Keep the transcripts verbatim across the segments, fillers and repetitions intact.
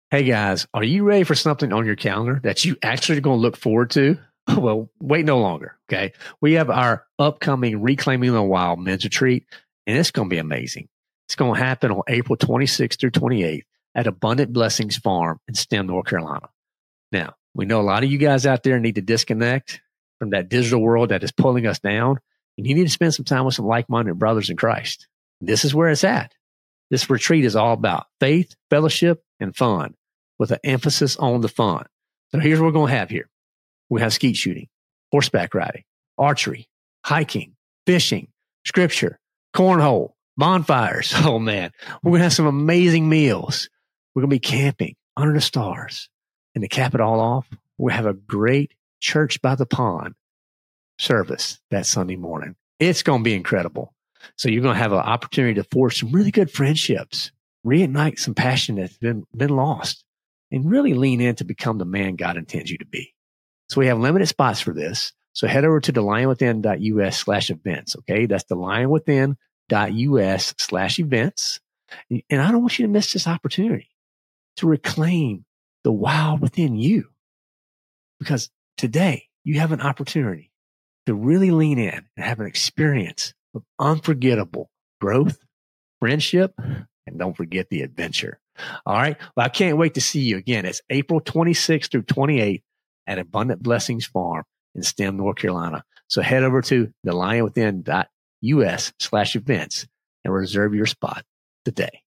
Hey guys, are you ready for something on your calendar that you actually are going to look forward to? Well, wait no longer. Okay. We have our upcoming Reclaiming the Wild men's retreat, and it's going to be amazing. It's going to happen on April twenty-sixth through twenty-eighth at Abundant Blessings Farm in Stem, North Carolina. Now, we know a lot of you guys out there need to disconnect from that digital world that is pulling us down, and you need to spend some time with some like-minded brothers in Christ. This is where it's at. This retreat is all about faith, fellowship, and fun, with an emphasis on the fun. So here's what we're going to have here. We have skeet shooting, horseback riding, archery, hiking, fishing, scripture, cornhole, bonfires. Oh man, we're going to have some amazing meals. We're going to be camping under the stars. And to cap it all off, we have a great church by the pond service that Sunday morning. It's going to be incredible. So you're going to have an opportunity to forge some really good friendships, reignite some passion that's been, been lost, and really lean in to become the man God intends you to be. So we have limited spots for this. So head over to thelionwithin.us slash events. Okay. That's thelionwithin.us slash events. And I don't want you to miss this opportunity to reclaim the wild within you, because today you have an opportunity to really lean in and have an experience of unforgettable growth, friendship, and don't forget the adventure. All right. Well, I can't wait to see you again. It's April twenty-sixth through twenty-eighth at Abundant Blessings Farm in Stem, North Carolina. So head over to thelionwithin.us slash events and reserve your spot today.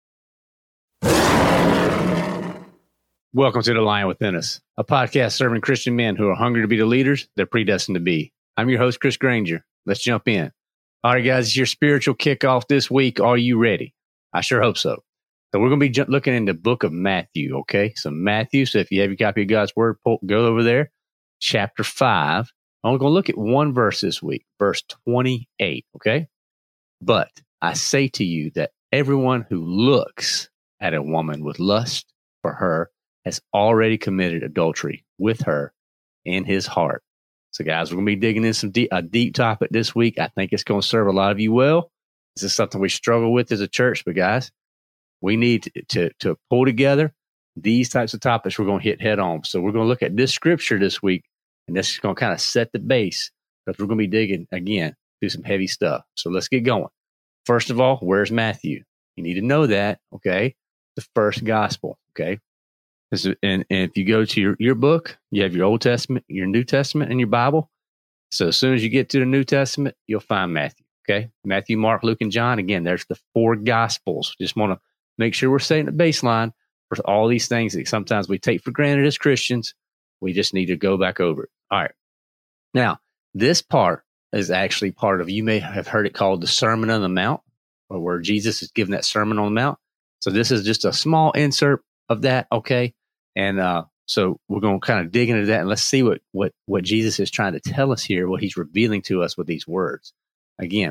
Welcome to The Lion Within Us, a podcast serving Christian men who are hungry to be the leaders they're predestined to be. I'm your host, Chris Granger. Let's jump in. All right, guys, it's your spiritual kickoff this week. Are you ready? I sure hope so. So we're going to be looking in the book of Matthew, okay? So Matthew, so if you have your copy of God's Word, go over there, chapter five. I'm going to look at one verse this week, verse twenty-eight, okay? But I say to you that everyone who looks at a woman with lust for her has already committed adultery with her in his heart. So guys, we're going to be digging in some deep, a deep topic this week. I think it's going to serve a lot of you well. This is something we struggle with as a church, but guys, we need to, to, to pull together these types of topics we're going to hit head on. So we're going to look at this scripture this week, and this is going to kind of set the base, because we're going to be digging, again, through some heavy stuff. So let's get going. First of all, where's Matthew? You need to know that, okay? The first gospel, okay? And, and if you go to your, your book, you have your Old Testament, your New Testament, and your Bible. So as soon as you get to the New Testament, you'll find Matthew, okay? Matthew, Mark, Luke, and John. Again, there's the four gospels. Just want to make sure we're setting the baseline for all these things that sometimes we take for granted as Christians. We just need to go back over it. All right. Now, this part is actually part of, you may have heard it called the Sermon on the Mount, or where Jesus is giving that Sermon on the Mount. So this is just a small insert of that, okay? And uh, so we're going to kind of dig into that, and let's see what, what, what Jesus is trying to tell us here, what he's revealing to us with these words. Again,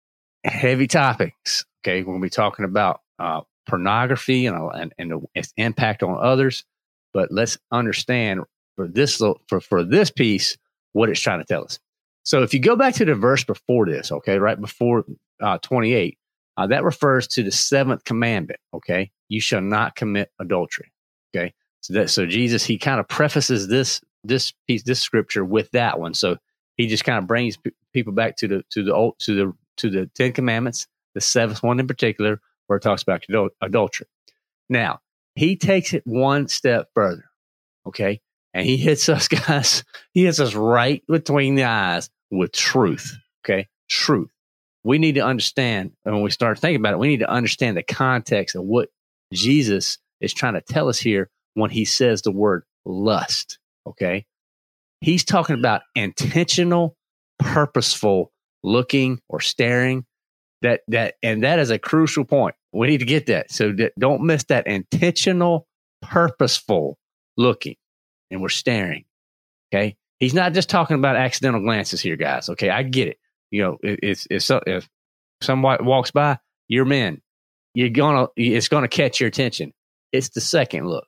heavy topics, okay? We're going to be talking about uh, pornography and, and, and its impact on others. But let's understand for this, for, for this piece, what it's trying to tell us. So if you go back to the verse before this, okay, right before uh, twenty-eight, uh, that refers to the seventh commandment, okay? You shall not commit adultery, okay? So that, so Jesus, he kind of prefaces this, this piece, this scripture with that one. So he just kind of brings p- people back to the, to the old, to the, to the Ten Commandments, the seventh one in particular, where it talks about adul- adultery. Now, he takes it one step further, okay? And he hits us, guys, he hits us right between the eyes with truth, okay? Truth. We need to understand, and when we start thinking about it, we need to understand the context of what Jesus is trying to tell us here when he says the word lust, okay? He's talking about intentional, purposeful looking or staring. That that and that is a crucial point. We need to get that. So that, don't miss that intentional, purposeful looking, and we're staring. Okay, he's not just talking about accidental glances here, guys. Okay, I get it. You know, it, it's it's so, if someone walks by, you're men. You're gonna it's gonna catch your attention. It's the second look,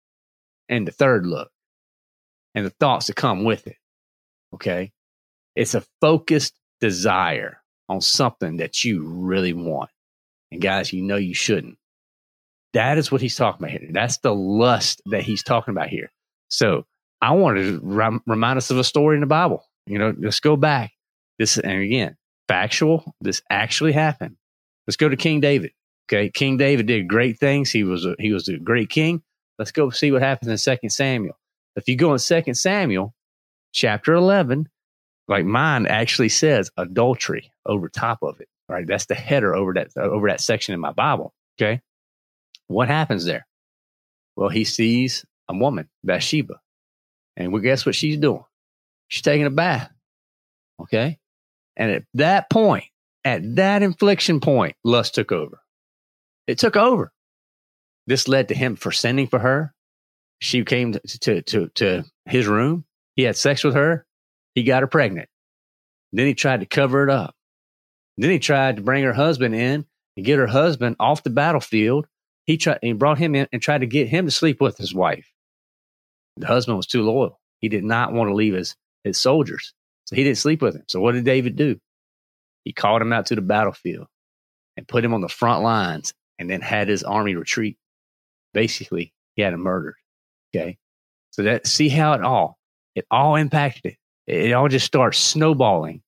and the third look, and the thoughts that come with it. Okay, it's a focused desire on something that you really want. And guys, you know you shouldn't. That is what he's talking about here. That's the lust that he's talking about here. So I wanted to rem- remind us of a story in the Bible. You know, let's go back. This, and again, factual. This actually happened. Let's go to King David. Okay, King David did great things. He was a, he was a great king. Let's go see what happens in Second Samuel. If you go in Second Samuel, chapter eleven, like mine actually says adultery over top of it. Right, that's the header over that over that section in my Bible. Okay, what happens there? Well, he sees a woman, Bathsheba, and we guess what she's doing? She's taking a bath. Okay, and at that point, at that inflection point, lust took over. It took over. This led to him for sending for her. She came to, to, to, to his room. He had sex with her. He got her pregnant. Then he tried to cover it up. Then he tried to bring her husband in and get her husband off the battlefield. He tried, he brought him in and tried to get him to sleep with his wife. The husband was too loyal. He did not want to leave his, his soldiers. So he didn't sleep with him. So what did David do? He called him out to the battlefield and put him on the front lines and then had his army retreat. Basically, he had him murdered. Okay. So that, see how it all, it all impacted it. It all just starts snowballing.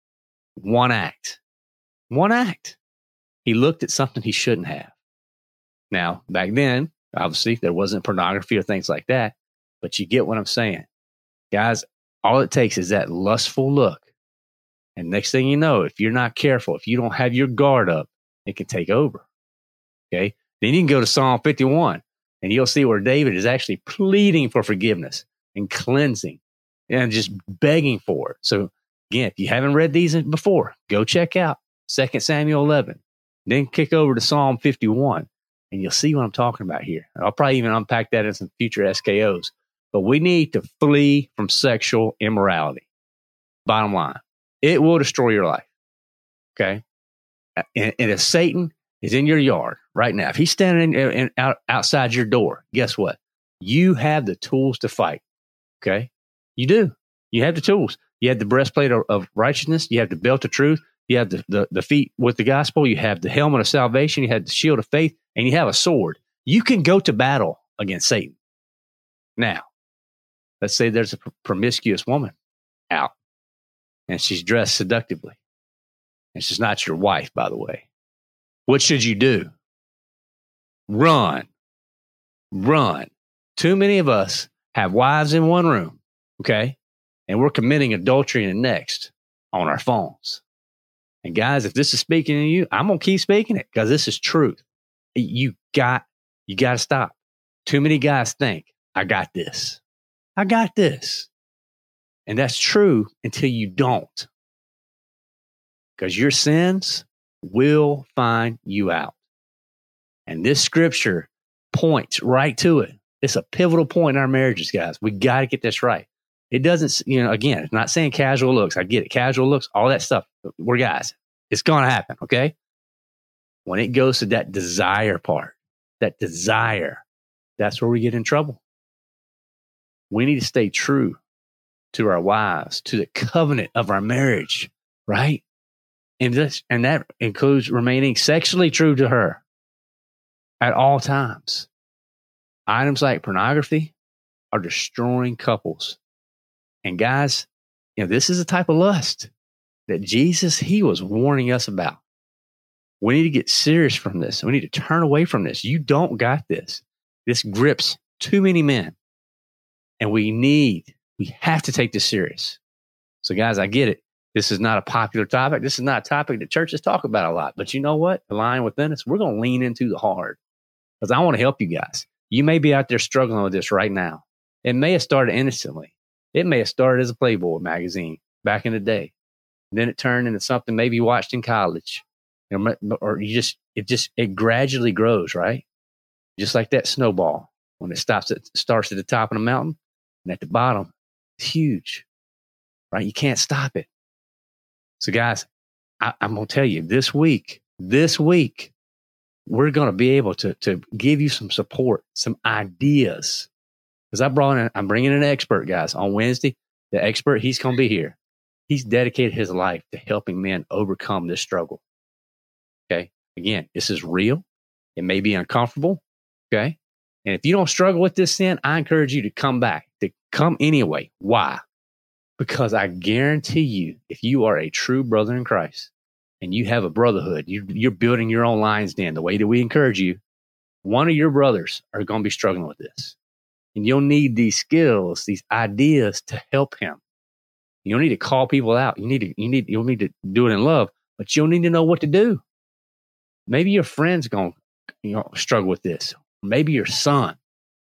One act. One act. He looked at something he shouldn't have. Now, back then, obviously, there wasn't pornography or things like that, but you get what I'm saying. Guys, all it takes is that lustful look. And next thing you know, if you're not careful, if you don't have your guard up, it can take over. Okay. Then you can go to Psalm fifty-one and you'll see where David is actually pleading for forgiveness and cleansing and just begging for it. So again, if you haven't read these before, go check out Second Samuel eleven, then kick over to Psalm fifty-one and you'll see what I'm talking about here. I'll probably even unpack that in some future S K Os, but we need to flee from sexual immorality. Bottom line, it will destroy your life. Okay. And, and if Satan is in your yard right now, if he's standing in, in, out, outside your door, guess what? You have the tools to fight. Okay. You do. You have the tools. You have the breastplate of, of righteousness. You have the belt of truth. You have the, the, the feet with the gospel. You have the helmet of salvation. You have the shield of faith, and you have a sword. You can go to battle against Satan. Now, let's say there's a promiscuous woman out, and she's dressed seductively, and she's not your wife, by the way. What should you do? Run. Run. Too many of us have wives in one room, okay? And we're committing adultery in the next on our phones. And guys, if this is speaking to you, I'm going to keep speaking it because this is truth. You got, you got to stop. Too many guys think, I got this. I got this. And that's true until you don't. Because your sins will find you out. And this scripture points right to it. It's a pivotal point in our marriages, guys. We got to get this right. It doesn't, you know, again, it's not saying casual looks. I get it. Casual looks, all that stuff. We're guys. It's going to happen, okay? When it goes to that desire part, that desire, that's where we get in trouble. We need to stay true to our wives, to the covenant of our marriage, right? And this, and that includes remaining sexually true to her at all times. Items like pornography are destroying couples. And guys, you know, this is a type of lust that Jesus, he was warning us about. We need to get serious from this. We need to turn away from this. You don't got this. This grips too many men. And we need, we have to take this serious. So guys, I get it. This is not a popular topic. This is not a topic that churches talk about a lot. But you know what? The line within us, we're going to lean into the hard. Because I want to help you guys. You may be out there struggling with this right now. It may have started innocently. It may have started as a Playboy magazine back in the day. Then it turned into something maybe you watched in college. Or you just, it just, it gradually grows, right? Just like that snowball. When it stops, it starts at the top of the mountain and at the bottom, it's huge, right? You can't stop it. So guys, I, I'm going to tell you this week, this week, we're going to be able to, to give you some support, some ideas. Because I brought in, I'm bringing in an expert, guys, on Wednesday. The expert, he's going to be here. He's dedicated his life to helping men overcome this struggle. Okay. Again, this is real. It may be uncomfortable. Okay. And if you don't struggle with this sin, I encourage you to come back, to come anyway. Why? Because I guarantee you, if you are a true brother in Christ and you have a brotherhood, you, you're building your own lion's den the way that we encourage you, one of your brothers are going to be struggling with this. And you'll need these skills, these ideas to help him. You don't need to call people out. You need to, you need, you'll need to do it in love, but you'll need to know what to do. Maybe your friend's going to you know, struggle with this. Maybe your son.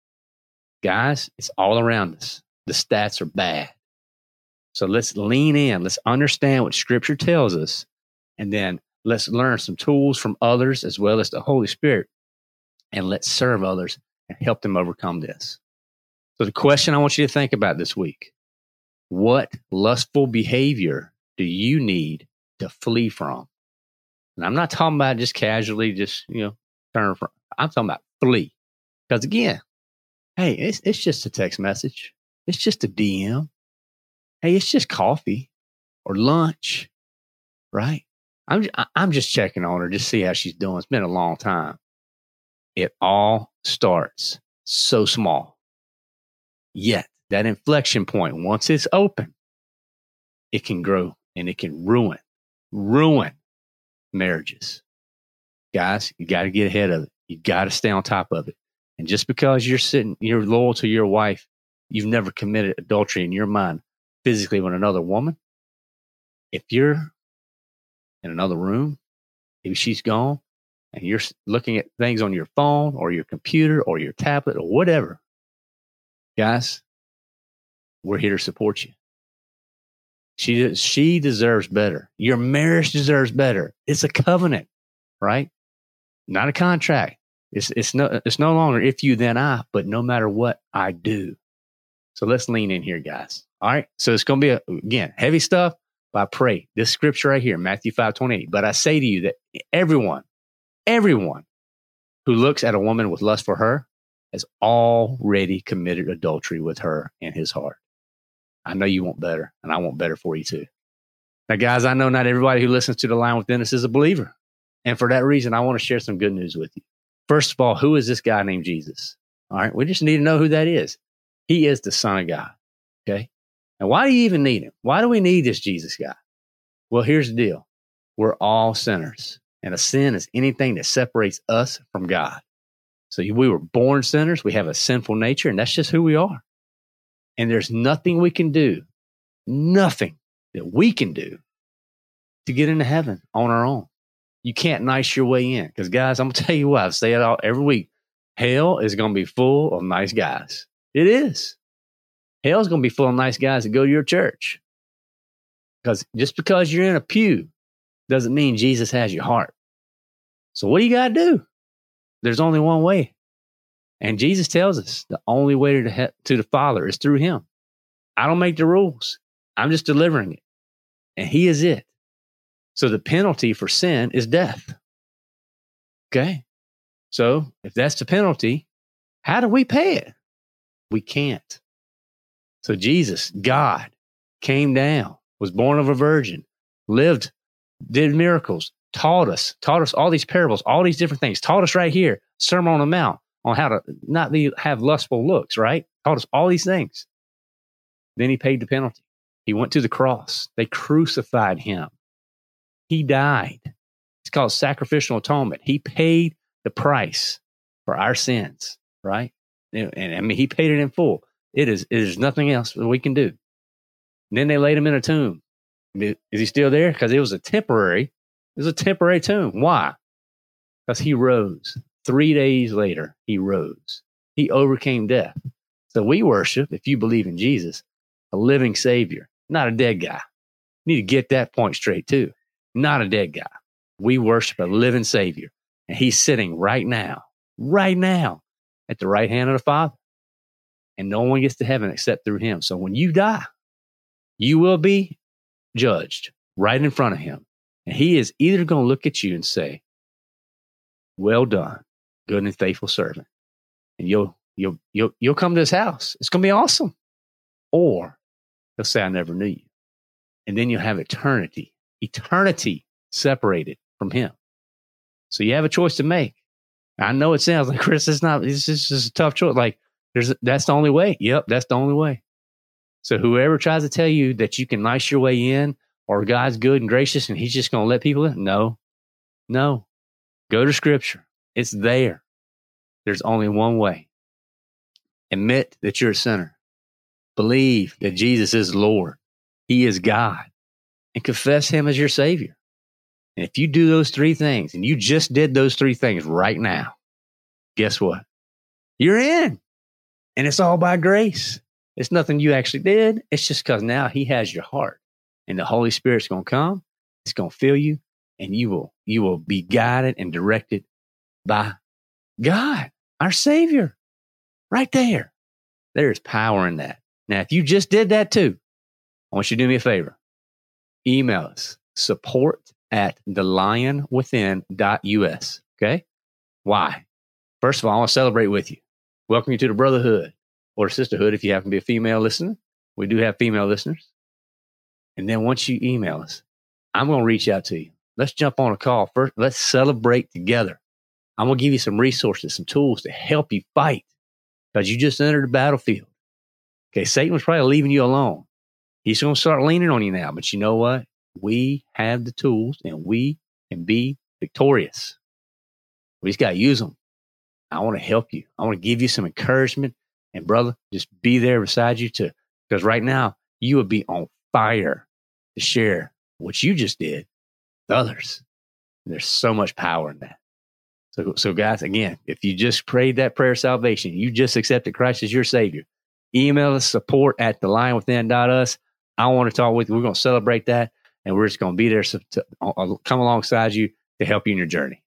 Guys, it's all around us. The stats are bad. So let's lean in. Let's understand what Scripture tells us. And then let's learn some tools from others as well as the Holy Spirit. And let's serve others and help them overcome this. So the question I want you to think about this week, what lustful behavior do you need to flee from? And I'm not talking about just casually, just, you know, turn from. I'm talking about flee. Because again, hey, it's it's just a text message. It's just a D M. Hey, it's just coffee or lunch, right? I'm I'm just checking on her, just see how she's doing. It's been a long time. It all starts so small. Yet that inflection point, once it's open, it can grow and it can ruin, ruin marriages. Guys, you got to get ahead of it. You got to stay on top of it. And just because you're sitting, you're loyal to your wife, you've never committed adultery in your mind physically with another woman. If you're in another room, maybe she's gone, and you're looking at things on your phone or your computer or your tablet or whatever, guys, we're here to support you. She she deserves better. Your marriage deserves better. It's a covenant, right? Not a contract. It's it's no it's no longer if you then I, but no matter what I do. So let's lean in here, guys. All right. So it's going to be a, again heavy stuff. But I pray this scripture right here, Matthew five twenty-eight. But I say to you that everyone, everyone who looks at a woman with lust for her has already committed adultery with her in his heart. I know you want better, and I want better for you too. Now, guys, I know not everybody who listens to The Lion Within Us is a believer. And for that reason, I want to share some good news with you. First of all, who is this guy named Jesus? All right, we just need to know who that is. He is the Son of God, okay? And why do you even need him? Why do we need this Jesus guy? Well, here's the deal. We're all sinners, and a sin is anything that separates us from God. So we were born sinners. We have a sinful nature, and that's just who we are. And there's nothing we can do, nothing that we can do to get into heaven on our own. You can't nice your way in. Because, guys, I'm going to tell you what, I say it all every week. Hell is going to be full of nice guys. It is. Hell's going to be full of nice guys that go to your church. Because just because you're in a pew doesn't mean Jesus has your heart. So what do you got to do? There's only one way. And Jesus tells us the only way to, he- to the Father is through him. I don't make the rules. I'm just delivering it. And he is it. So the penalty for sin is death. Okay? So if that's the penalty, how do we pay it? We can't. So Jesus, God, came down, was born of a virgin, lived, did miracles, taught us, taught us all these parables, all these different things, taught us right here, Sermon on the Mount, on how to not be, have lustful looks, right? Taught us all these things. Then he paid the penalty. He went to the cross. They crucified him. He died. It's called sacrificial atonement. He paid the price for our sins, right? And, and I mean, he paid it in full. It is, it is nothing else that we can do. And then they laid him in a tomb. Is he still there? Because it was a temporary, it was a temporary tomb. Why? Because he rose. Three days later, he rose. He overcame death. So we worship, if you believe in Jesus, a living Savior, not a dead guy. You need to get that point straight too. Not a dead guy. We worship a living Savior. And he's sitting right now, right now, at the right hand of the Father. And no one gets to heaven except through him. So when you die, you will be judged right in front of him. And he is either going to look at you and say, well done, good and faithful servant. And you'll, you'll, you'll, you'll come to his house. It's going to be awesome. Or he'll say, I never knew you. And then you'll have eternity, eternity separated from him. So you have a choice to make. I know it sounds like, Chris, it's not, it's just, it's a tough choice. Like, there's, that's the only way. Yep, that's the only way. So whoever tries to tell you that you can nice your way in, or God's good and gracious and he's just going to let people in, no, no. Go to Scripture. It's there. There's only one way. Admit that you're a sinner. Believe that Jesus is Lord. He is God. And confess him as your Savior. And if you do those three things, and you just did those three things right now, guess what? You're in. And it's all by grace. It's nothing you actually did. It's just because now he has your heart. And the Holy Spirit's going to come. It's going to fill you. And you will, you will be guided and directed by God, our Savior. Right there. There is power in that. Now, if you just did that too, I want you to do me a favor. Email us, support at the lion within dot U S. Okay? Why? First of all, I want to celebrate with you. Welcome you to the brotherhood or sisterhood if you happen to be a female listener. We do have female listeners. And then once you email us, I'm going to reach out to you. Let's jump on a call first. Let's celebrate together. I'm going to give you some resources, some tools to help you fight because you just entered the battlefield. Okay, Satan was probably leaving you alone. He's going to start leaning on you now. But you know what? We have the tools and we can be victorious. We just got to use them. I want to help you. I want to give you some encouragement. And brother, just be there beside you too. Because right now, you would be on fire to share what you just did with others. There's so much power in that. So, so guys, again, if you just prayed that prayer of salvation, you just accepted Christ as your Savior, email us support at the lion within dot U S. I want to talk with you. We're going to celebrate that. And we're just going to be there to, to uh, come alongside you to help you in your journey.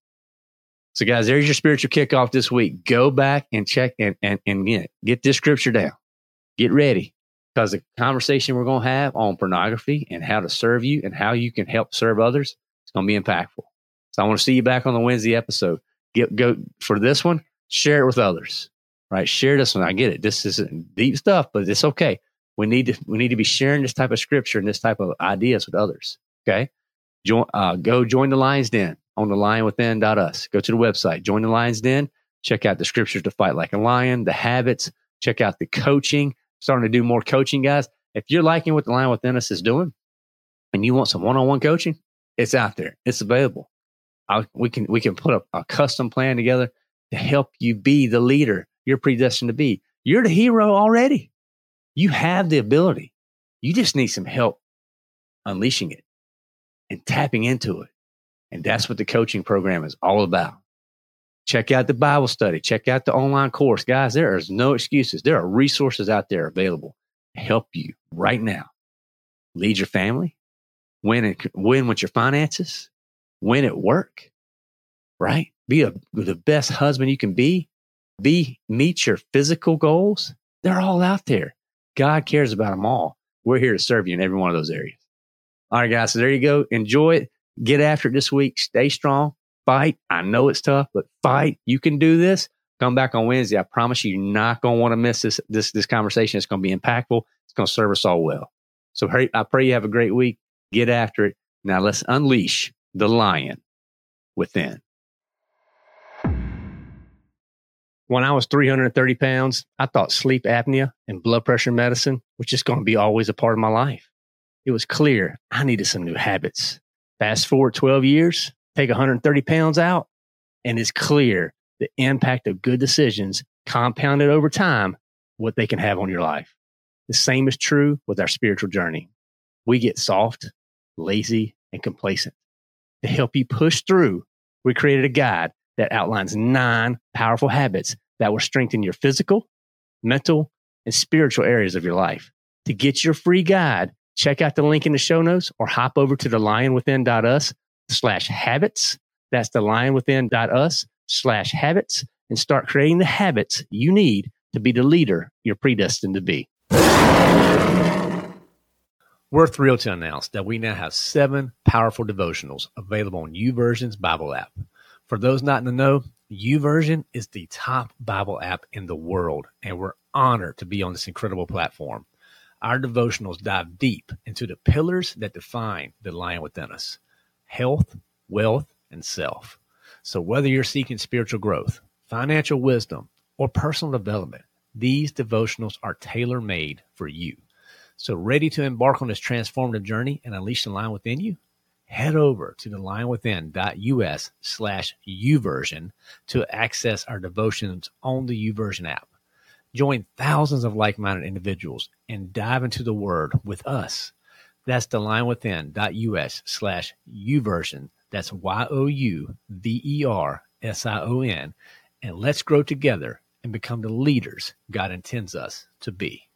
So guys, there's your spiritual kickoff this week. Go back and check and, and, and get, get this scripture down. Get ready. Because the conversation we're going to have on pornography and how to serve you and how you can help serve others is going to be impactful. So I want to see you back on the Wednesday episode. Get go for this one. Share it with others. Right? Share this one. I get it. This is deep stuff, but it's okay. We need to we need to be sharing this type of scripture and this type of ideas with others. Okay? Join, uh, go join the Lion's Den on the lion within dot U S. Go to the website. Join the Lion's Den. Check out the scriptures to fight like a lion, the habits. Check out the coaching. Starting to do more coaching, guys. If you're liking what the Lion Within Us is doing and you want some one-on-one coaching, it's out there. It's available. I, we can we can put a, a custom plan together to help you be the leader you're predestined to be. You're the hero already. You have the ability. You just need some help unleashing it and tapping into it. And that's what the coaching program is all about. Check out the Bible study. Check out the online course. Guys, there is no excuses. There are resources out there available to help you right now. Lead your family. Win, and, win with your finances. Win at work. Right? Be a, the best husband you can be. Be meet your physical goals. They're all out there. God cares about them all. We're here to serve you in every one of those areas. All right, guys. So there you go. Enjoy it. Get after it this week. Stay strong. Fight. I know it's tough, but fight. You can do this. Come back on Wednesday. I promise you, you're not going to want to miss this, this, this conversation. It's going to be impactful. It's going to serve us all well. So I pray you have a great week. Get after it. Now let's unleash the lion within. When I was three hundred thirty pounds, I thought sleep apnea and blood pressure medicine was just going to be always a part of my life. It was clear I needed some new habits. Fast forward twelve years, take one hundred thirty pounds out, and it's clear the impact of good decisions compounded over time, what they can have on your life. The same is true with our spiritual journey. We get soft, lazy, and complacent. To help you push through, we created a guide that outlines nine powerful habits that will strengthen your physical, mental, and spiritual areas of your life. To get your free guide, check out the link in the show notes or hop over to the lion within dot U S slash habits. That's the lion within dot U S slash habits and start creating the habits you need to be the leader you're predestined to be. We're thrilled to announce that we now have seven powerful devotionals available on YouVersion's Bible app. For those not in the know, YouVersion is the top Bible app in the world, and we're honored to be on this incredible platform. Our devotionals dive deep into the pillars that define the lion within us: health, wealth, and self. So whether you're seeking spiritual growth, financial wisdom, or personal development, these devotionals are tailor-made for you. So ready to embark on this transformative journey and unleash the lion within you? Head over to the lion within dot U S slash YouVersion to access our devotions on the YouVersion app. Join thousands of like-minded individuals and dive into the Word with us. That's the lion within dot U S slash YouVersion. That's Y O U V E R S I O N. And let's grow together and become the leaders God intends us to be.